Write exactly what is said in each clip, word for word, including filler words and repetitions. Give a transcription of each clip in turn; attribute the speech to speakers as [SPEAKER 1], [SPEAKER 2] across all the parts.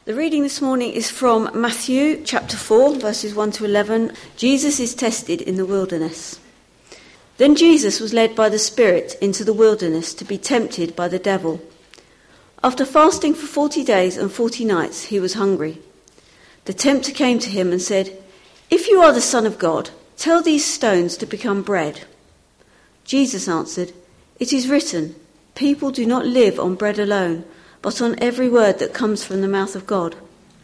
[SPEAKER 1] The reading this morning is from Matthew chapter four, verses one to eleven. Jesus is tested in the wilderness. Then Jesus was led by the Spirit into the wilderness to be tempted by the devil. After fasting for forty days and forty nights, he was hungry. The tempter came to him and said, "If you are the Son of God, tell these stones to become bread." Jesus answered, "It is written, people do not live on bread alone, but on every word that comes from the mouth of God."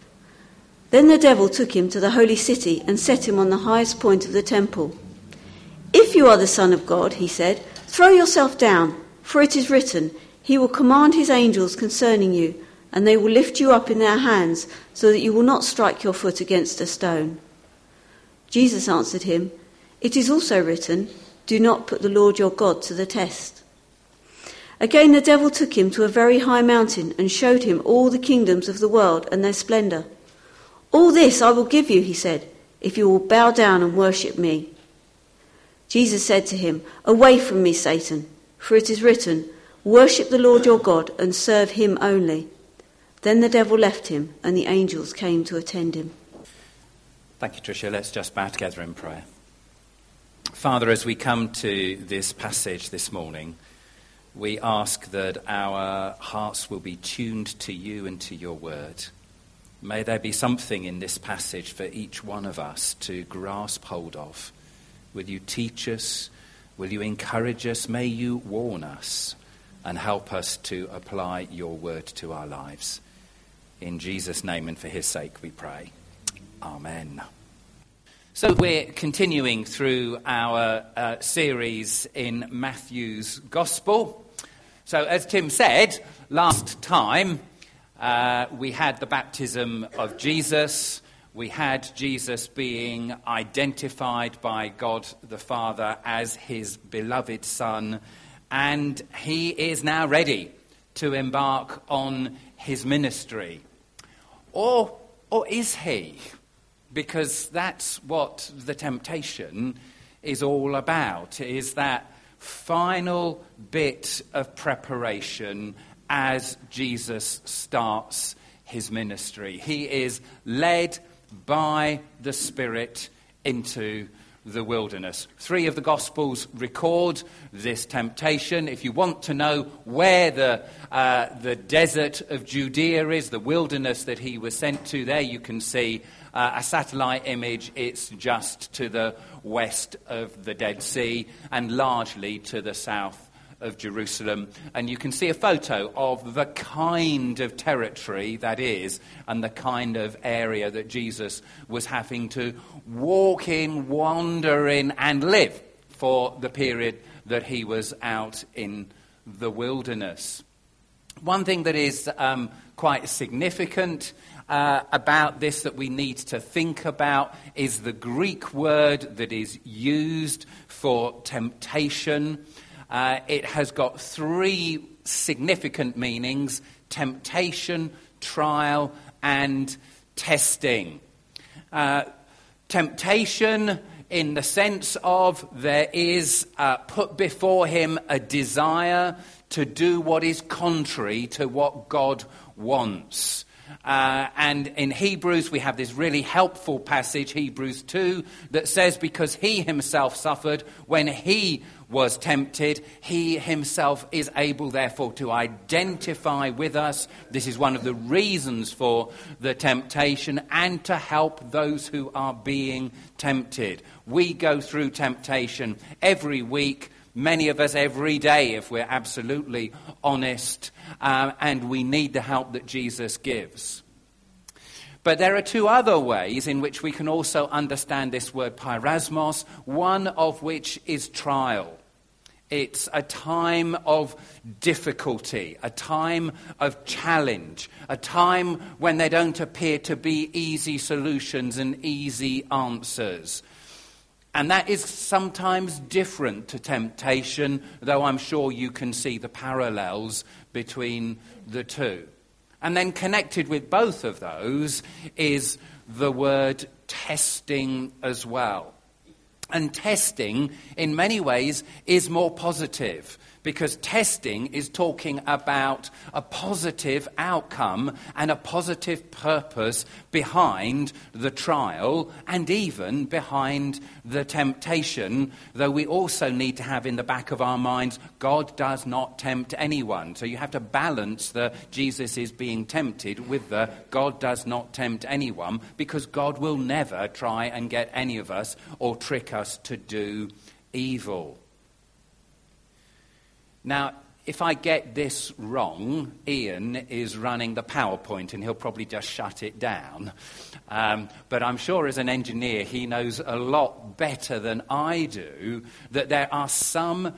[SPEAKER 1] Then the devil took him to the holy city and set him on the highest point of the temple. "If you are the Son of God," he said, "throw yourself down, for it is written, he will command his angels concerning you, and they will lift you up in their hands, so that you will not strike your foot against a stone." Jesus answered him, "It is also written, do not put the Lord your God to the test." Again the devil took him to a very high mountain and showed him all the kingdoms of the world and their splendour. "All this I will give you," he said, "if you will bow down and worship me." Jesus said to him, "Away from me, Satan, for it is written, worship the Lord your God and serve him only." Then the devil left him and the angels came to attend him.
[SPEAKER 2] Thank you, Tricia. Let's just bow together in prayer. Father, as we come to this passage this morning, we ask that our hearts will be tuned to you and to your word. May there be something in this passage for each one of us to grasp hold of. Will you teach us? Will you encourage us? May you warn us and help us to apply your word to our lives. In Jesus' name and for his sake we pray. Amen. So we're continuing through our uh, series in Matthew's Gospel. So as Tim said, last time uh, we had the baptism of Jesus. We had Jesus being identified by God the Father as his beloved Son. And he is now ready to embark on his ministry. Or, or is he? Because that's what the temptation is all about, is that final bit of preparation as Jesus starts his ministry. He is led by the Spirit into the wilderness. Three of the Gospels record this temptation. If you want to know where the uh, the desert of Judea is, the wilderness that he was sent to, there you can see uh, a satellite image. It's just to the west of the Dead Sea and largely to the south of Jerusalem. And you can see a photo of the kind of territory that is and the kind of area that Jesus was having to walk in, wander in and live for the period that he was out in the wilderness. One thing that is um, quite significant uh, about this that we need to think about is the Greek word that is used for temptation. Uh, it has got three significant meanings: temptation, trial, and testing. Uh, temptation in the sense of there is uh, put before him a desire to do what is contrary to what God wants. Uh, and in Hebrews, we have this really helpful passage, Hebrews two, that says because he himself suffered when he was tempted, he himself is able, therefore, to identify with us. This is one of the reasons for the temptation, and to help those who are being tempted. We go through temptation every week, many of us every day, if we're absolutely honest, uh, and we need the help that Jesus gives. But there are two other ways in which we can also understand this word peirasmos, one of which is trial. It's a time of difficulty, a time of challenge, a time when there don't appear to be easy solutions and easy answers. And that is sometimes different to temptation, though I'm sure you can see the parallels between the two. And then connected with both of those is the word testing as well. And testing, in many ways, is more positive, because testing is talking about a positive outcome and a positive purpose behind the trial and even behind the temptation, though we also need to have in the back of our minds, God does not tempt anyone. So you have to balance the Jesus is being tempted with the God does not tempt anyone, because God will never try and get any of us or trick us to do evil. Now, if I get this wrong, Ian is running the PowerPoint and he'll probably just shut it down. Um, but I'm sure as an engineer he knows a lot better than I do that there are some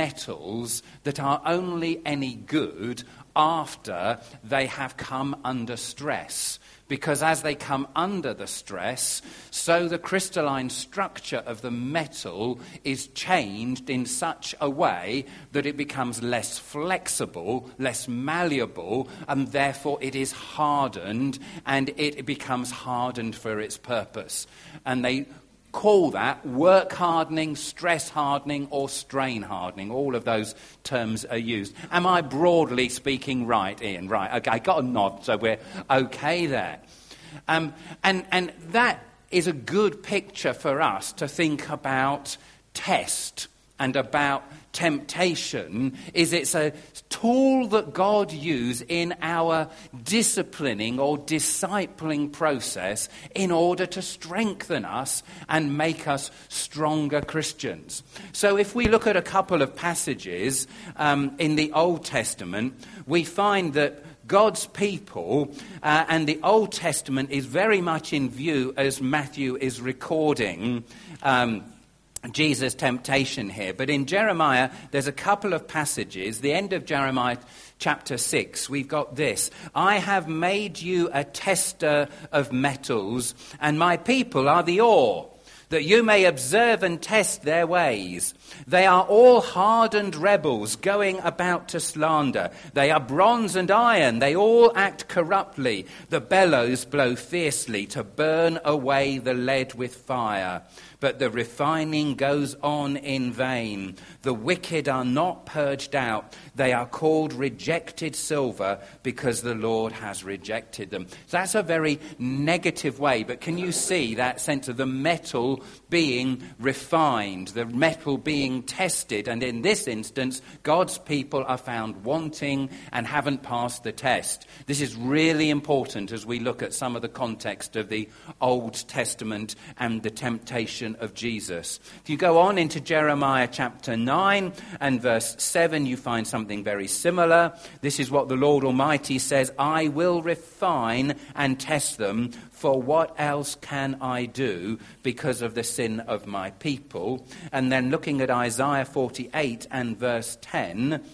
[SPEAKER 2] metals that are only any good after they have come under stress. Because as they come under the stress, so the crystalline structure of the metal is changed in such a way that it becomes less flexible, less malleable, and therefore it is hardened, and it becomes hardened for its purpose. And they call that work hardening, stress hardening, or strain hardening. All of those terms are used. Am I broadly speaking right, Ian? Right. Okay, I got a nod, so we're okay there. Um, and, and that is a good picture for us to think about test and about temptation. Is it's a tool that God uses in our disciplining or discipling process in order to strengthen us and make us stronger Christians. So if we look at a couple of passages um, in the Old Testament, we find that God's people, uh, and the Old Testament is very much in view as Matthew is recording um, Jesus' temptation here. But in Jeremiah, there's a couple of passages. The end of Jeremiah chapter six, we've got this. I have made you a tester of metals, and my people are the ore, that you may observe and test their ways. They are all hardened rebels going about to slander. They are bronze and iron. They all act corruptly. The bellows blow fiercely to burn away the lead with fire. But the refining goes on in vain. The wicked are not purged out. They are called rejected silver because the Lord has rejected them. So that's a very negative way. But can you see that sense of the metal being refined, the metal being tested? And in this instance, God's people are found wanting and haven't passed the test. This is really important as we look at some of the context of the Old Testament and the temptation of Jesus. If you go on into Jeremiah chapter nine and verse seven, you find something very similar. This is what the Lord Almighty says, I will refine and test them, for what else can I do because of the sin of my people? And then looking at Isaiah forty-eight and verse ten,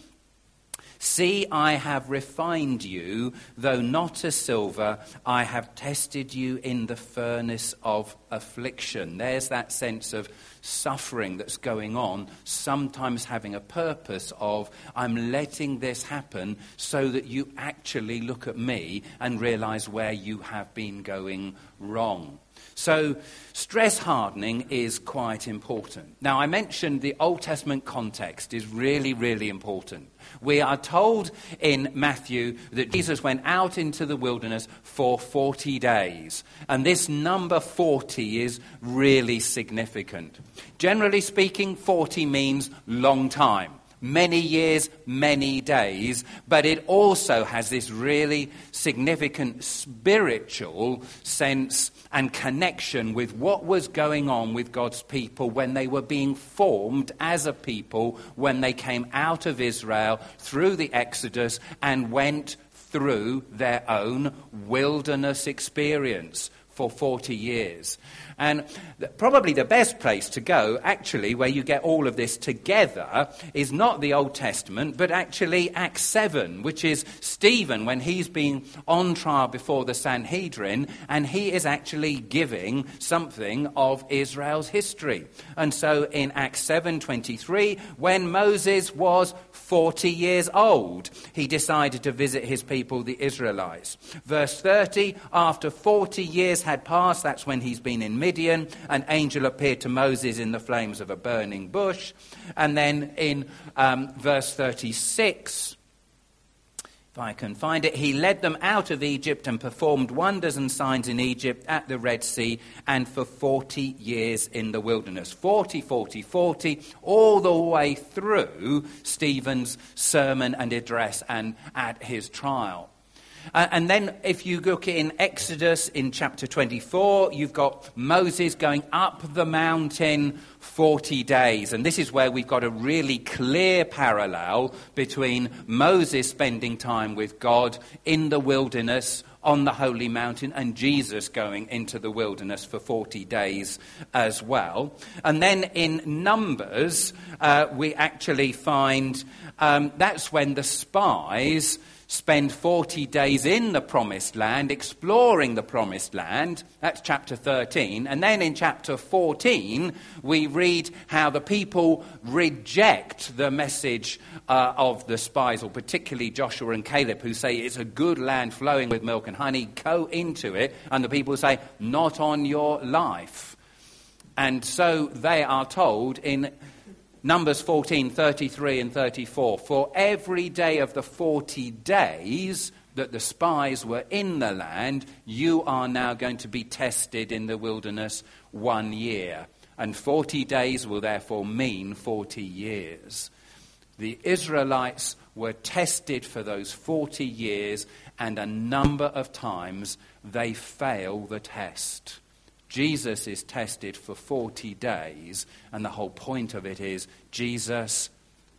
[SPEAKER 2] see, I have refined you, though not as silver. I have tested you in the furnace of affliction. There's that sense of suffering that's going on, sometimes having a purpose of, I'm letting this happen so that you actually look at me and realize where you have been going wrong. So stress hardening is quite important. Now, I mentioned the Old Testament context is really, really important. We are told in Matthew that Jesus went out into the wilderness for forty days. And this number forty is really significant. Generally speaking, forty means long time. Many years, many days, but it also has this really significant spiritual sense and connection with what was going on with God's people when they were being formed as a people, when they came out of Israel through the Exodus and went through their own wilderness experience for forty years. And probably the best place to go, actually, where you get all of this together, is not the Old Testament, but actually Acts seven, which is Stephen when he's been on trial before the Sanhedrin, and he is actually giving something of Israel's history. And so in Acts seven twenty-three, when Moses was forty years old, he decided to visit his people, the Israelites. Verse thirty, after forty years had passed, that's when he's been in Midian, an angel appeared to Moses in the flames of a burning bush. And then in um, verse thirty-six, if I can find it, he led them out of Egypt and performed wonders and signs in Egypt, at the Red Sea, and for forty years in the wilderness. forty, forty, forty, all the way through Stephen's sermon and address and at his trial. Uh, and then if you look in Exodus in chapter twenty-four, you've got Moses going up the mountain forty days. And this is where we've got a really clear parallel between Moses spending time with God in the wilderness on the holy mountain and Jesus going into the wilderness for forty days as well. And then in Numbers, uh, we actually find um, that's when the spies spend forty days in the promised land, exploring the promised land. That's chapter thirteen. And then in chapter fourteen, we read how the people reject the message uh, of the spies, or particularly Joshua and Caleb, who say it's a good land flowing with milk and honey, go into it. And the people say, not on your life. And so they are told in Numbers fourteen, thirty-three and thirty-four, for every day of the forty days that the spies were in the land, you are now going to be tested in the wilderness one year. And forty days will therefore mean forty years. The Israelites were tested for those forty years, and a number of times they fail the test. Jesus is tested for forty days, and the whole point of it is Jesus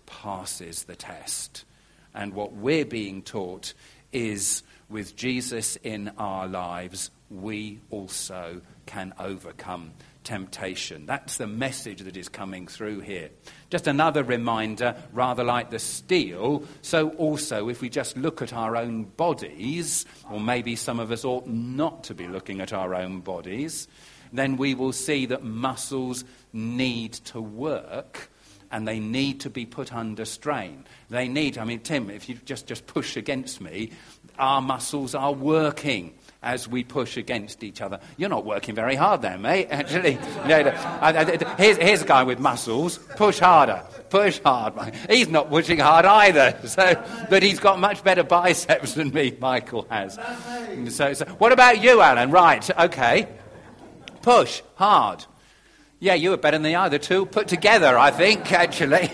[SPEAKER 2] passes the test. And what we're being taught is, with Jesus in our lives, we also can overcome temptation. That's the message that is coming through here. Just another reminder, rather like the steel, so also if we just look at our own bodies, or maybe some of us ought not to be looking at our own bodies, then we will see that muscles need to work, and they need to be put under strain. They need, I mean, Tim, if you just, just push against me, our muscles are working as we push against each other. You're not working very hard there, mate, actually. no, no. Here's, here's a guy with muscles. Push harder. Push hard. He's not pushing hard either. So, but he's got much better biceps than me, Michael has. So, so what about you, Alan? Right, okay. Push hard. Yeah, you were better than the other two put together, I think, actually.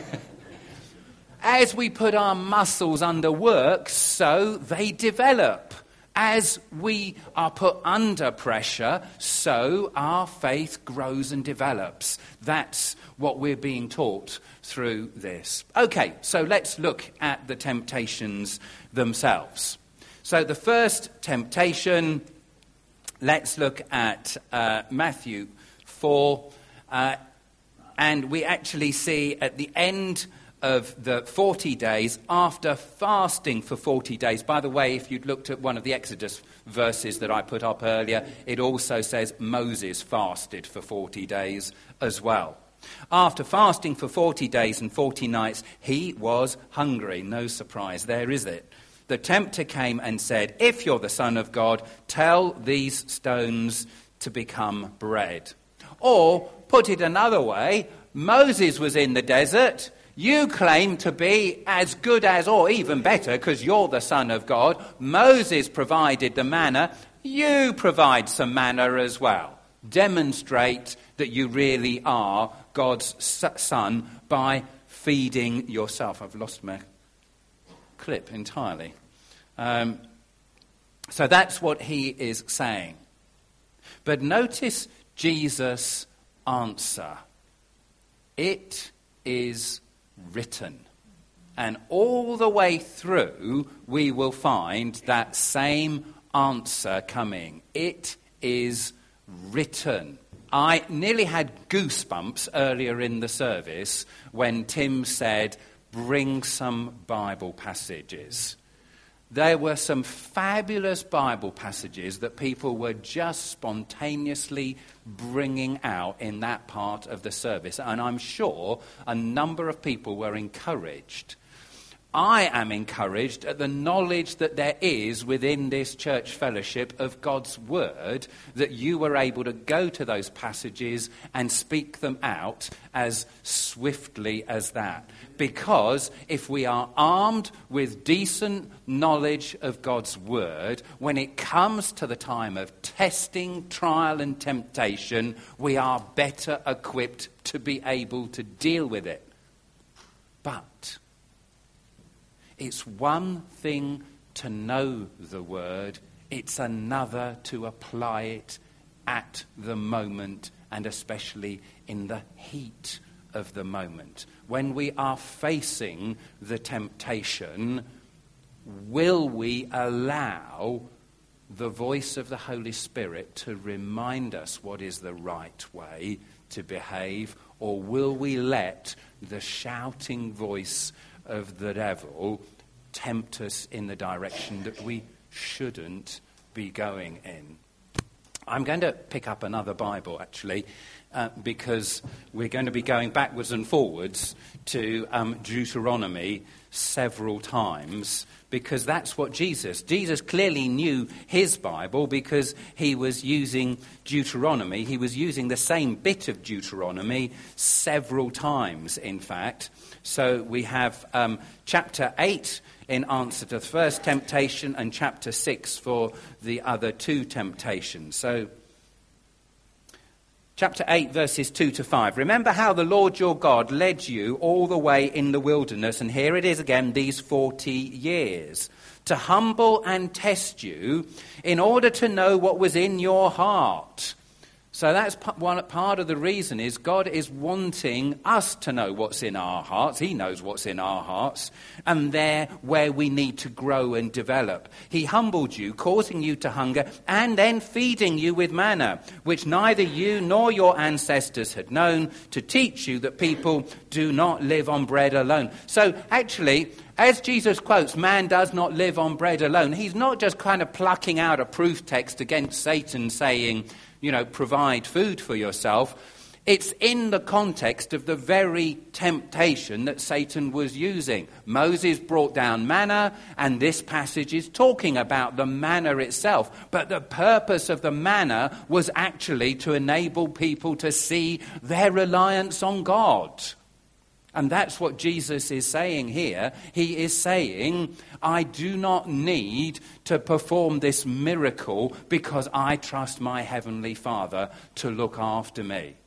[SPEAKER 2] As we put our muscles under work, so they develop. As we are put under pressure, so our faith grows and develops. That's what we're being taught through this. Okay, so let's look at the temptations themselves. So the first temptation, let's look at uh, Matthew four, uh, and we actually see at the end of the forty days, after fasting for forty days. By the way, if you'd looked at one of the Exodus verses that I put up earlier, it also says Moses fasted for forty days as well. After fasting for forty days and forty nights, he was hungry. No surprise there, is it? The tempter came and said, if you're the Son of God, tell these stones to become bread. Or, put it another way, Moses was in the desert. You claim to be as good as, or even better, because you're the Son of God. Moses provided the manna. You provide some manna as well. Demonstrate that you really are God's son by feeding yourself. I've lost my clip entirely. Um, so that's what he is saying. But notice Jesus' answer. It is written. And all the way through, we will find that same answer coming. It is written. I nearly had goosebumps earlier in the service when Tim said, bring some Bible passages. There were some fabulous Bible passages that people were just spontaneously bringing out in that part of the service. And I'm sure a number of people were encouraged. I am encouraged at the knowledge that there is within this church fellowship of God's word, that you were able to go to those passages and speak them out as swiftly as that. Because if we are armed with decent knowledge of God's word, when it comes to the time of testing, trial and temptation, we are better equipped to be able to deal with it. But it's one thing to know the word, it's another to apply it at the moment, and especially in the heat of the moment. When we are facing the temptation, will we allow the voice of the Holy Spirit to remind us what is the right way to behave, or will we let the shouting voice of the devil tempt us in the direction that we shouldn't be going in? I'm going to pick up another Bible, actually, uh, because we're going to be going backwards and forwards to um, Deuteronomy several times, because that's what Jesus... Jesus clearly knew his Bible because he was using Deuteronomy. He was using the same bit of Deuteronomy several times, in fact. So we have um, chapter eight in answer to the first temptation and chapter six for the other two temptations. So chapter eight, verses two to five. Remember how the Lord your God led you all the way in the wilderness, and here it is again, these forty years, to humble and test you in order to know what was in your heart. So that's one part of the reason is God is wanting us to know what's in our hearts. He knows what's in our hearts, and there where we need to grow and develop. He humbled you, causing you to hunger, and then feeding you with manna, which neither you nor your ancestors had known, to teach you that people do not live on bread alone. So actually, as Jesus quotes, man does not live on bread alone, he's not just kind of plucking out a proof text against Satan saying, you know, provide food for yourself. It's in the context of the very temptation that Satan was using. Moses brought down manna, and this passage is talking about the manna itself. But the purpose of the manna was actually to enable people to see their reliance on God. And that's what Jesus is saying here. He is saying, I do not need to perform this miracle because I trust my Heavenly Father to look after me.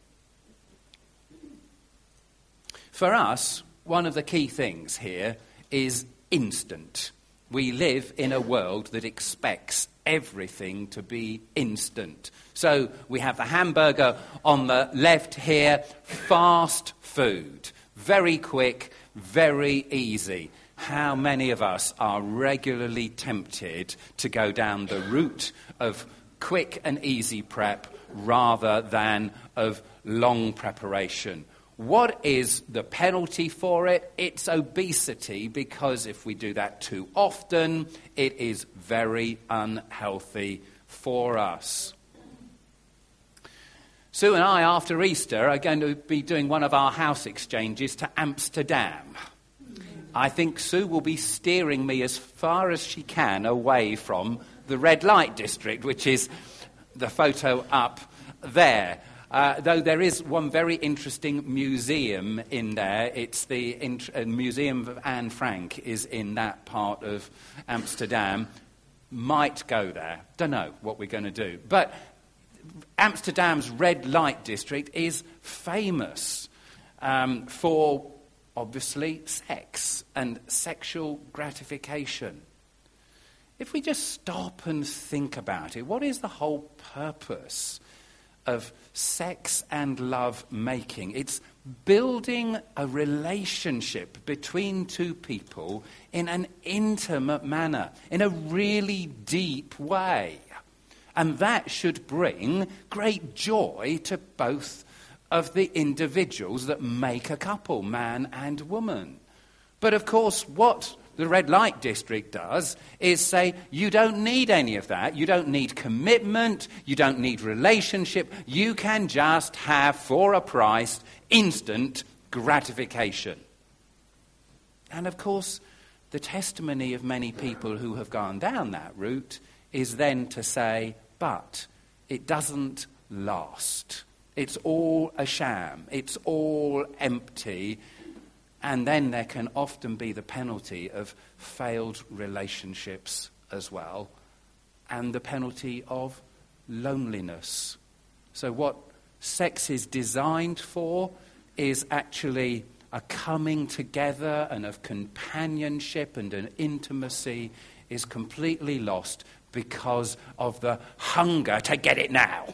[SPEAKER 2] For us, one of the key things here is instant. We live in a world that expects everything to be instant. So we have the hamburger on the left here, fast food. Very quick, very easy. How many of us are regularly tempted to go down the route of quick and easy prep rather than of long preparation? What is the penalty for it? It's obesity, because if we do that too often, it is very unhealthy for us. Sue and I, after Easter, are going to be doing one of our house exchanges to Amsterdam. I think Sue will be steering me as far as she can away from the red light district, which is the photo up there. Uh, though there is one very interesting museum in there. It's the int- uh, Museum of Anne Frank is in that part of Amsterdam. Might go there. Don't know what we're going to do. But Amsterdam's red light district is famous um, for, obviously, sex and sexual gratification. If we just stop and think about it, what is the whole purpose of sex and love making? It's building a relationship between two people in an intimate manner, in a really deep way. And that should bring great joy to both of the individuals that make a couple, man and woman. But of course, what the red light district does is say, you don't need any of that. You don't need commitment. You don't need relationship. You can just have, for a price, instant gratification. And of course, the testimony of many people who have gone down that route is then to say, but it doesn't last. It's all a sham. It's all empty. And then there can often be the penalty of failed relationships as well, and the penalty of loneliness. So what sex is designed for is actually a coming together and of companionship and an intimacy is completely lost because of the hunger to get it now.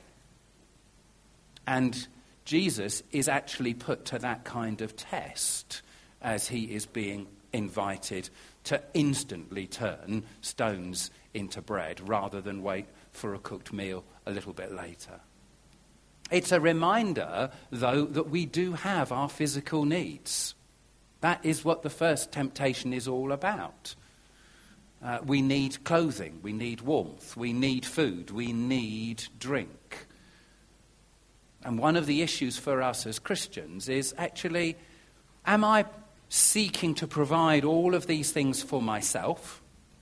[SPEAKER 2] And Jesus is actually put to that kind of test as he is being invited to instantly turn stones into bread rather than wait for a cooked meal a little bit later. It's a reminder, though, that we do have our physical needs. That is what the first temptation is all about. Uh, we need clothing, we need warmth, we need food, we need drink. And one of the issues for us as Christians is actually, am I seeking to provide all of these things for myself,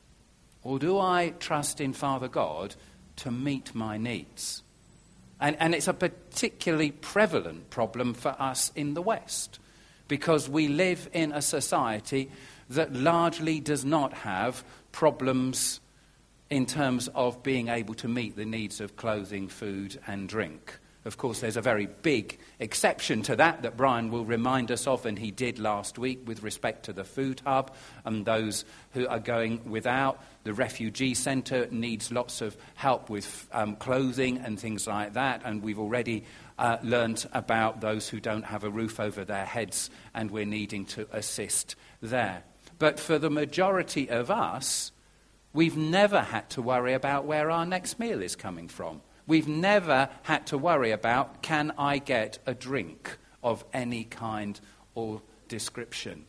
[SPEAKER 2] or do I trust in Father God to meet my needs? And, and it's a particularly prevalent problem for us in the West, because we live in a society that largely does not have problems in terms of being able to meet the needs of clothing, food and drink. Of course, there's a very big exception to that that Brian will remind us of, and he did last week with respect to the food hub and those who are going without. The refugee centre needs lots of help with um, clothing and things like that, and we've already uh, learnt about those who don't have a roof over their heads, and we're needing to assist there. But for the majority of us, we've never had to worry about where our next meal is coming from. We've never had to worry about, can I get a drink of any kind or description?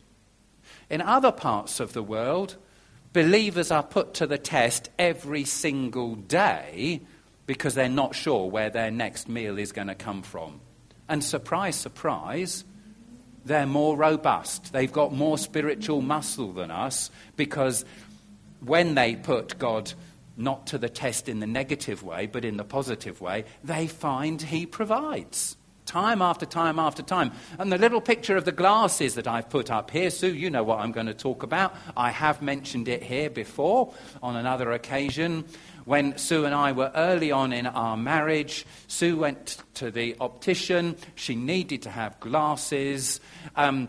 [SPEAKER 2] In other parts of the world, believers are put to the test every single day because they're not sure where their next meal is going to come from. And surprise, surprise, they're more robust. They've got more spiritual muscle than us, because when they put God not to the test in the negative way, but in the positive way, they find he provides. Time after time after time. And the little picture of the glasses that I've put up here, Sue, you know what I'm going to talk about. I have mentioned it here before on another occasion. When Sue and I were early on in our marriage, Sue went to the optician. She needed to have glasses. Um,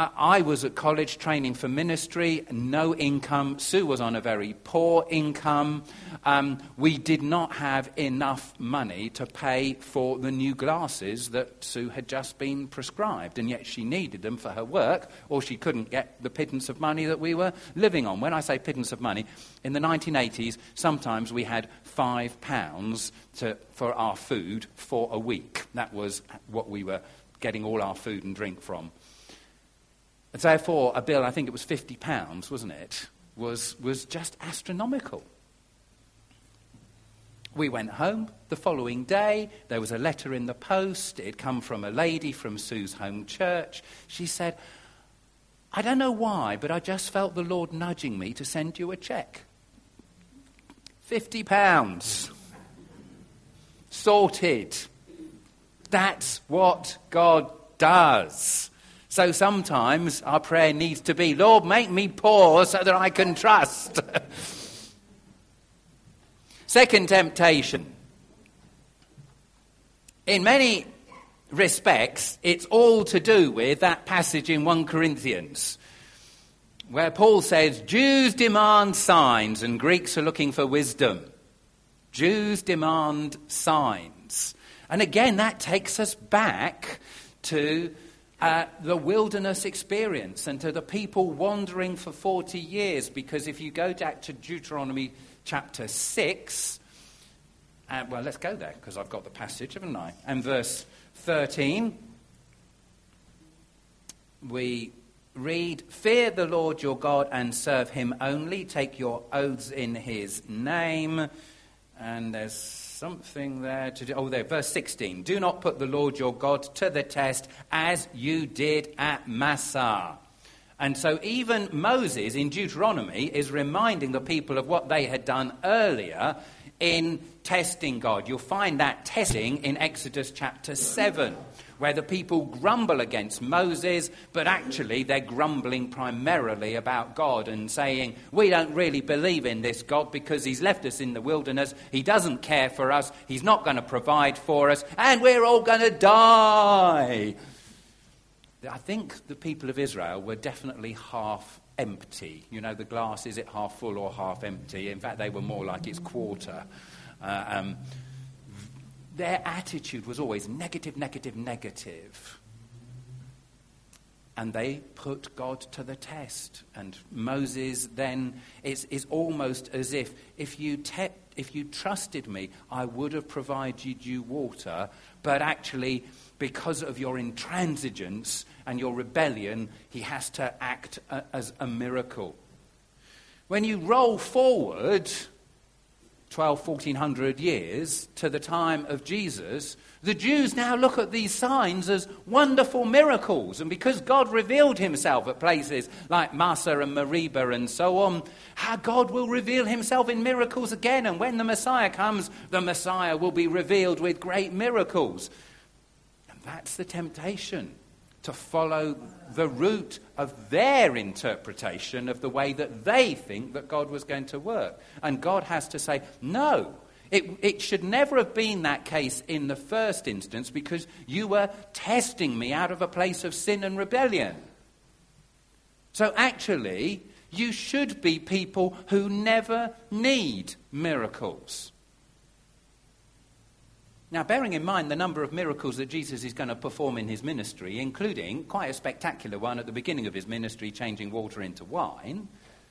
[SPEAKER 2] I was at college training for ministry, no income. Sue was on a very poor income. Um, we did not have enough money to pay for the new glasses that Sue had just been prescribed, and yet she needed them for her work, or she couldn't get the pittance of money that we were living on. When I say pittance of money, in the nineteen eighties, sometimes we had five pounds to, for our food for a week. That was what we were getting all our food and drink from. And therefore, a bill, I think it was fifty pounds, wasn't it, was, was just astronomical. We went home the following day. There was a letter in the post. It had come from a lady from Sue's home church. She said, I don't know why, but I just felt the Lord nudging me to send you a cheque. fifty pounds. Sorted. That's what God does. So sometimes our prayer needs to be, Lord, make me poor so that I can trust. Second temptation. In many respects, it's all to do with that passage in First Corinthians, where Paul says, Jews demand signs and Greeks are looking for wisdom. Jews demand signs. And again, that takes us back to Uh, the wilderness experience and to the people wandering for forty years. Because if you go back to Deuteronomy chapter six, uh, well, let's go there because I've got the passage, haven't I? And verse thirteen, we read, Fear the Lord your God and serve him only. Take your oaths in his name. And there's something there to do. Oh, there, verse sixteen. Do not put the Lord your God to the test as you did at Massah. And so even Moses in Deuteronomy is reminding the people of what they had done earlier in testing God. You'll find that testing in Exodus chapter seven, where the people grumble against Moses, but actually they're grumbling primarily about God and saying, we don't really believe in this God because he's left us in the wilderness, he doesn't care for us, he's not going to provide for us, and we're all going to die. I think the people of Israel were definitely half empty. You know, the glass, is it half full or half empty? In fact, they were more like it's quarter. Uh, um, their attitude was always negative, negative, negative. And they put God to the test. And Moses then, it's, it's almost as if, if you, te- if you trusted me, I would have provided you water, but actually, because of your intransigence and your rebellion, he has to act a, as a miracle. When you roll forward twelve, fourteen hundred years to the time of Jesus, the Jews now look at these signs as wonderful miracles. And because God revealed himself at places like Massah and Meribah and so on, how God will reveal himself in miracles again. And when the Messiah comes, the Messiah will be revealed with great miracles. That's the temptation, to follow the route of their interpretation of the way that they think that God was going to work. And God has to say, no, it, it should never have been that case in the first instance because you were testing me out of a place of sin and rebellion. So actually, you should be people who never need miracles. Now, bearing in mind the number of miracles that Jesus is going to perform in his ministry, including quite a spectacular one at the beginning of his ministry, changing water into wine,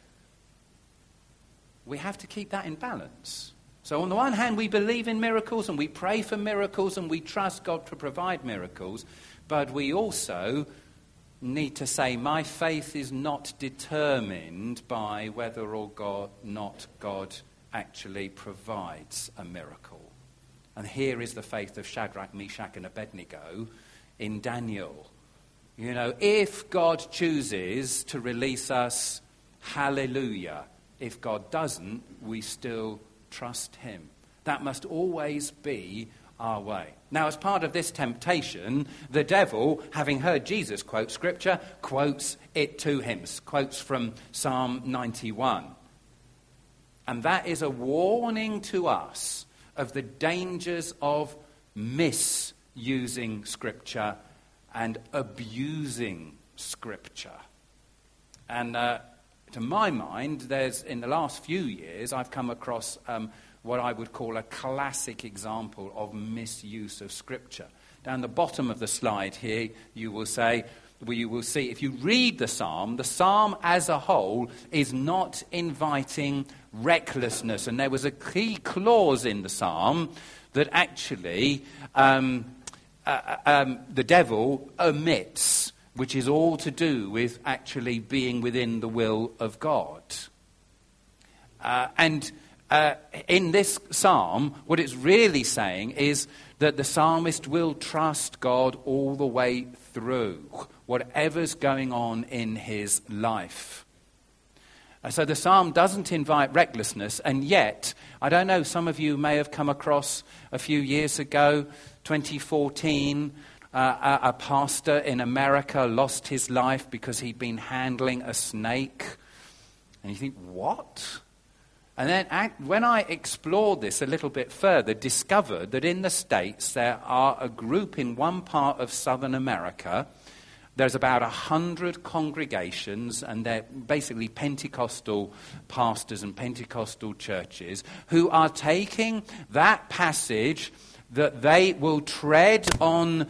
[SPEAKER 2] we have to keep that in balance. So on the one hand, we believe in miracles and we pray for miracles and we trust God to provide miracles, but we also need to say, my faith is not determined by whether or God, not God actually provides a miracle. And here is the faith of Shadrach, Meshach, and Abednego in Daniel. You know, if God chooses to release us, hallelujah. If God doesn't, we still trust him. That must always be our way. Now, as part of this temptation, the devil, having heard Jesus quote scripture, quotes it to him, quotes from Psalm ninety-one. And that is a warning to us of the dangers of misusing Scripture and abusing Scripture. And uh, to my mind, there's in the last few years, I've come across um, what I would call a classic example of misuse of Scripture. Down the bottom of the slide here, you will say, well, you will see, if you read the psalm, the psalm as a whole is not inviting recklessness. And there was a key clause in the psalm that actually um, uh, um, the devil omits, which is all to do with actually being within the will of God. Uh, and uh, in this psalm, what it's really saying is that the psalmist will trust God all the way through, whatever's going on in his life. Uh, so the psalm doesn't invite recklessness, and yet, I don't know, some of you may have come across a few years ago, twenty fourteen, uh, a, a pastor in America lost his life because he'd been handling a snake. And you think, what? And then when I explored this a little bit further, discovered that in the States there are a group in one part of Southern America. There's about a hundred congregations, and they're basically Pentecostal pastors and Pentecostal churches who are taking that passage that they will tread on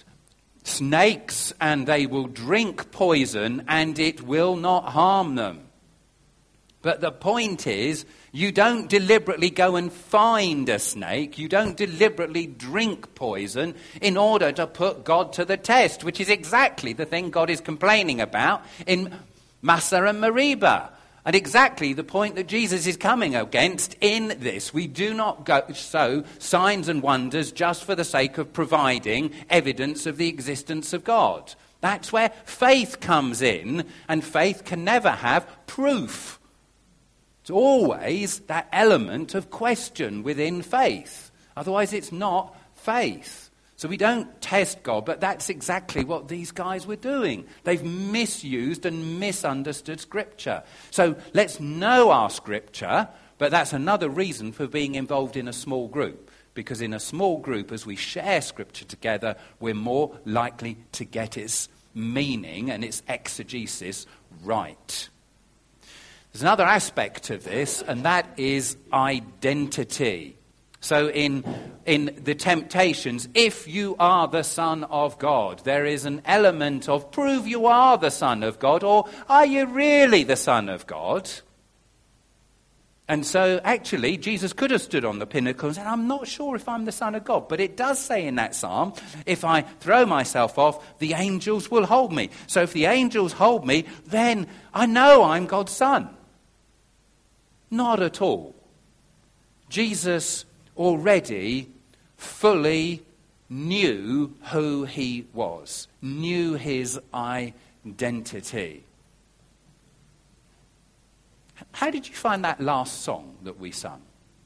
[SPEAKER 2] snakes and they will drink poison and it will not harm them. But the point is, you don't deliberately go and find a snake. You don't deliberately drink poison in order to put God to the test, which is exactly the thing God is complaining about in Massah and Meribah. And exactly the point that Jesus is coming against in this. We do not go sow signs and wonders just for the sake of providing evidence of the existence of God. That's where faith comes in, and faith can never have proof. It's always that element of question within faith. Otherwise, it's not faith. So we don't test God, but that's exactly what these guys were doing. They've misused and misunderstood Scripture. So let's know our Scripture, but that's another reason for being involved in a small group. Because in a small group, as we share Scripture together, we're more likely to get its meaning and its exegesis right. There's another aspect of this, and that is identity. So in, in the temptations, if you are the Son of God, there is an element of prove you are the Son of God, or are you really the Son of God? And so actually, Jesus could have stood on the pinnacle and said, I'm not sure if I'm the Son of God. But it does say in that psalm, if I throw myself off, the angels will hold me. So if the angels hold me, then I know I'm God's Son. Not at all. Jesus already fully knew who he was, knew his identity. How did you find that last song that we sung?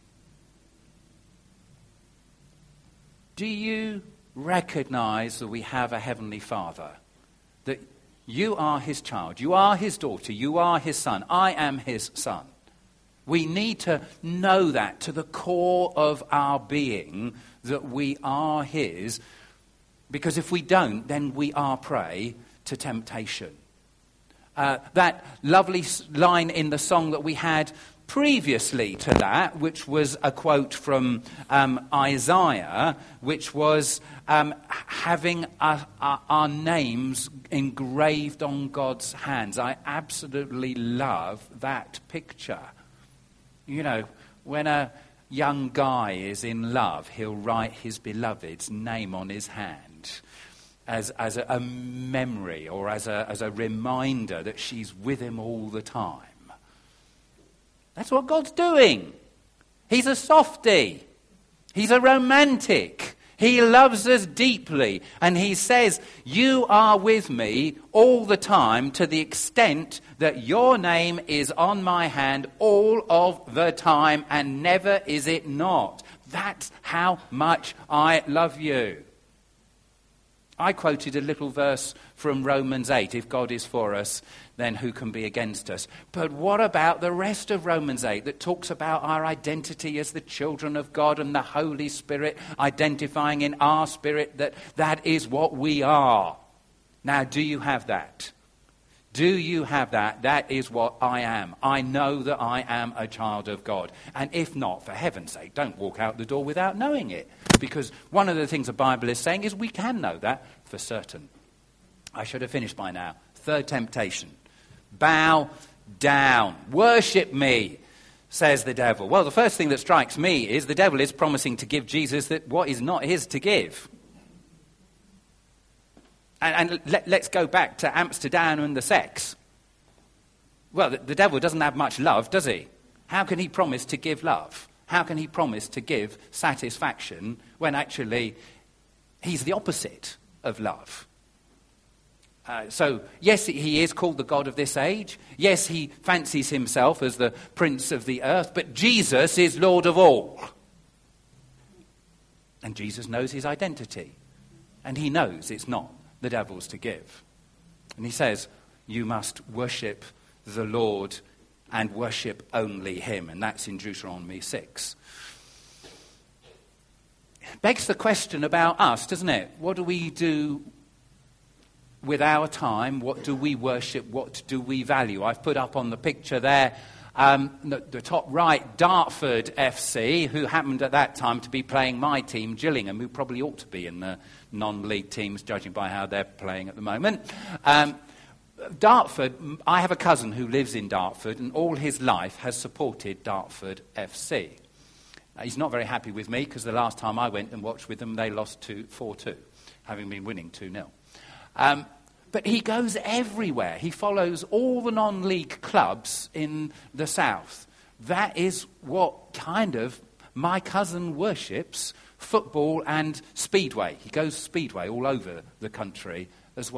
[SPEAKER 2] Do you recognize that we have a Heavenly Father? That you are his child, you are his daughter, you are his son, I am his son. We need to know that to the core of our being, that we are his, because if we don't, then we are prey to temptation. Uh, that lovely line in the song that we had previously to that, which was a quote from um, Isaiah, which was um, having a, a, our names engraved on God's hands. I absolutely love that picture. You know, when a young guy is in love, he'll write his beloved's name on his hand. As, as a, a memory or as a, as a reminder that she's with him all the time. That's what God's doing. He's a softie. He's a romantic. He loves us deeply. And he says, you are with me all the time to the extent that your name is on my hand all of the time, and never is it not. That's how much I love you. I quoted a little verse from Romans eight. If God is for us, then who can be against us? But what about the rest of Romans eight that talks about our identity as the children of God and the Holy Spirit identifying in our spirit that that is what we are? Now, do you have that? Do you have that? That is what I am. I know that I am a child of God. And if not, for heaven's sake, don't walk out the door without knowing it. Because one of the things the Bible is saying is we can know that for certain. I should have finished by now. Third temptation. Bow down. Worship me, says the devil. Well, the first thing that strikes me is the devil is promising to give Jesus that what is not his to give. And, and let, let's go back to Amsterdam and the sex. Well, the, the devil doesn't have much love, does he? How can he promise to give love? How can he promise to give satisfaction when actually he's the opposite of love? Uh, so, yes, he is called the God of this age. Yes, he fancies himself as the Prince of the earth, but Jesus is Lord of all. And Jesus knows his identity. And he knows it's not the devil's to give. And he says, you must worship the Lord and worship only him. And that's in Deuteronomy six. Begs the question about us, doesn't it? What do we do with our time? What do we worship? What do we value? I've put up on the picture there, um, the, the top right, Dartford F C, who happened at that time to be playing my team, Gillingham, who probably ought to be in the non-league teams, judging by how they're playing at the moment. Um, Dartford, I have a cousin who lives in Dartford, and all his life has supported Dartford F C. Uh, he's not very happy with me, because the last time I went and watched with them, they lost four two, having been winning two nil. Um, but he goes everywhere. He follows all the non-league clubs in the south. That is what kind of my cousin worships, football and speedway. He goes speedway all over the country as well.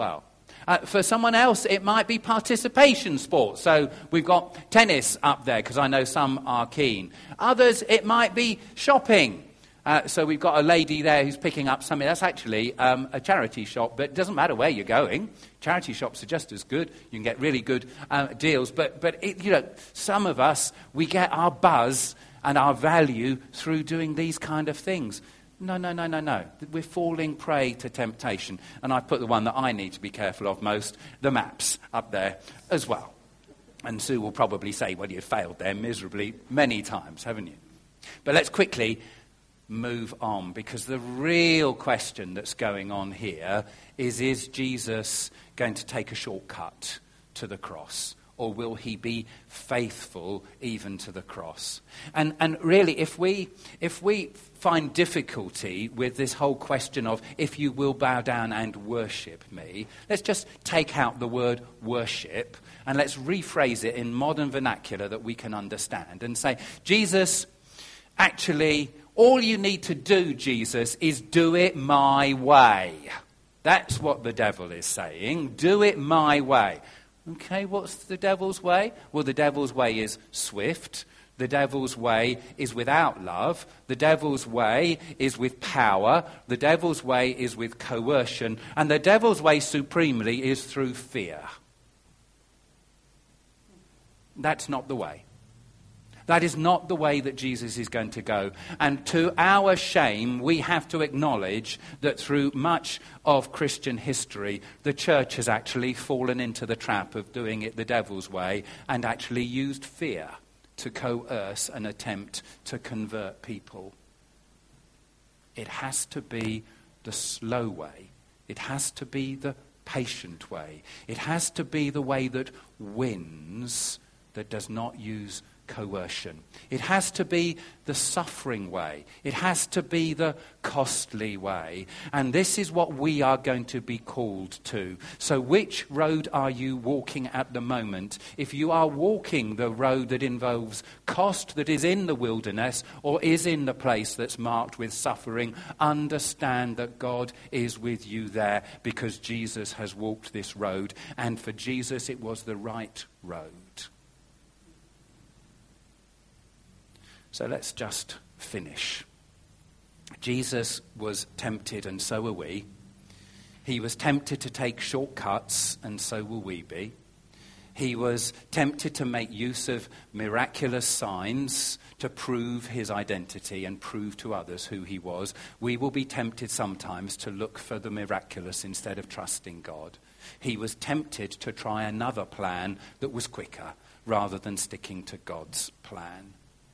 [SPEAKER 2] Uh, for someone else, it might be participation sports. So we've got tennis up there because I know some are keen. Others, it might be shopping. Uh, so we've got a lady there who's picking up something. That's actually um, a charity shop, but it doesn't matter where you're going. Charity shops are just as good. You can get really good uh, deals. But, but it, you know, some of us, we get our buzz and our value through doing these kind of things. No, no, no, no, no. We're falling prey to temptation. And I put the one that I need to be careful of most, the maps, up there as well. And Sue will probably say, well, you've failed there miserably many times, haven't you? But let's quickly move on, because the real question that's going on here is, is Jesus going to take a shortcut to the cross? Or will he be faithful even to the cross? And and really, if we if we find difficulty with this whole question of if you will bow down and worship me, let's just take out the word worship and let's rephrase it in modern vernacular that we can understand and say, Jesus, actually, all you need to do, Jesus, is do it my way. That's what the devil is saying. Do it my way. Okay, what's the devil's way? Well, the devil's way is swift. The devil's way is without love. The devil's way is with power. The devil's way is with coercion. And the devil's way supremely is through fear. That's not the way. That is not the way that Jesus is going to go. And to our shame, we have to acknowledge that through much of Christian history, the church has actually fallen into the trap of doing it the devil's way and actually used fear to coerce an attempt to convert people. It has to be the slow way. It has to be the patient way. It has to be the way that wins, that does not use coercion. It has to be the suffering way. It has to be the costly way. And this is what we are going to be called to. So which road are you walking at the moment? If you are walking the road that involves cost, that is in the wilderness, or is in the place that's marked with suffering, understand that God is with you there because Jesus has walked this road. And for Jesus, it was the right road. So let's just finish. Jesus was tempted, and so are we. He was tempted to take shortcuts, and so will we be. He was tempted to make use of miraculous signs to prove his identity and prove to others who he was. We will be tempted sometimes to look for the miraculous instead of trusting God. He was tempted to try another plan that was quicker rather than sticking to God's plan.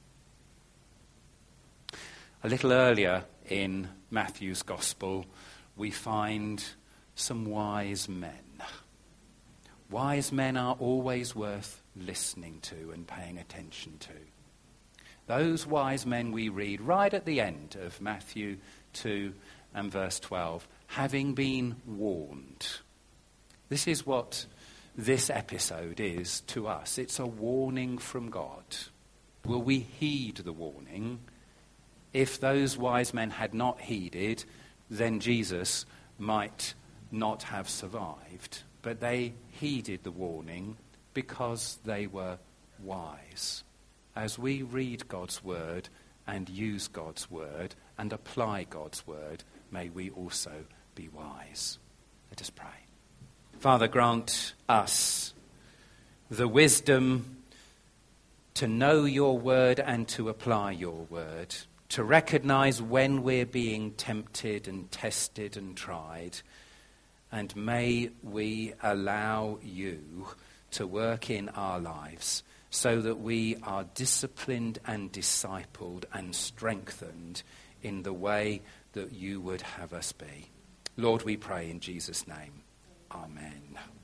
[SPEAKER 2] A little earlier in Matthew's Gospel, we find some wise men. Wise men are always worth listening to and paying attention to. Those wise men we read right at the end of Matthew two and verse twelve, having been warned. This is what this episode is to us. It's a warning from God. Will we heed the warning? If those wise men had not heeded, then Jesus might not have survived. But they heeded the warning because they were wise. As we read God's word and use God's word and apply God's word, may we also be wise. Let us pray. Father, grant us the wisdom to know your word and to apply your word, to recognize when we're being tempted and tested and tried. And may we allow you to work in our lives so that we are disciplined and discipled and strengthened in the way that you would have us be. Lord, we pray in Jesus' name. Amen.